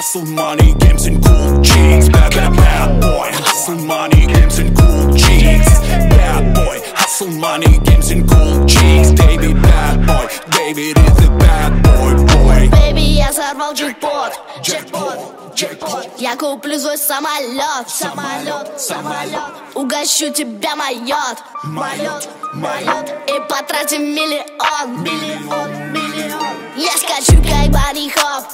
hustle money, games and cool cheeks. Bad boy, hustle money, games and cool cheeks. Bad boy, hustle money, games and cool cheeks. David, bad boy, David is a bad boy. Baby, я сорвал джекпот, я куплю свой самолет, угощу тебя майот, и потратим миллион. Я скачу как Банни Хоп,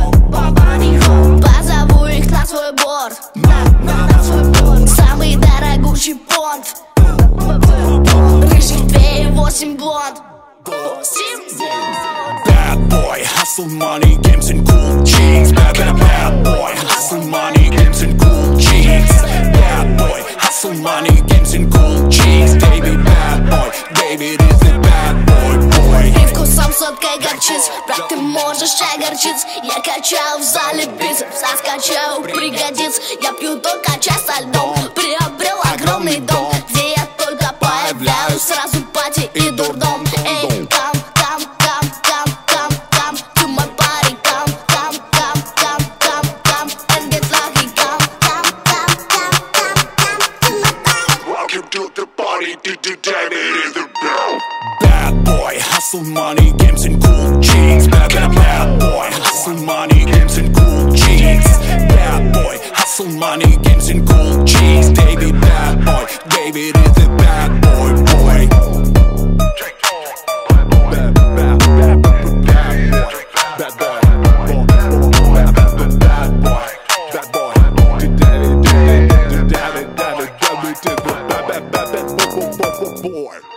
позову их на свой борт, самый дорогущий понт, рыжих 2,8 блонд. Bad boy, hustle money, games and cool cheeks. Bad boy, hustle money, games and cool cheeks. Bad boy, hustle money, games and cool cheeks. David, bad boy, David is a bad boy. Привкус сам сладкой горчиц, брат, ты можешь огорчиться. Я качаю в зале бицепс, а скачаю пригодится. Я пью только чай со льдом, приобрел огромный дом, где я только появляюсь, сразу пати и дурдом. Эй, come to my party, come and get lucky, come to my party. Welcome to the party, David is the bad boy, hustle money, games and cool cheeks. Bad boy, hustle money, games and cool cheeks. Bad boy, hustle money, games and cool cheeks. David, bad boy, David is a bad boy. Boy.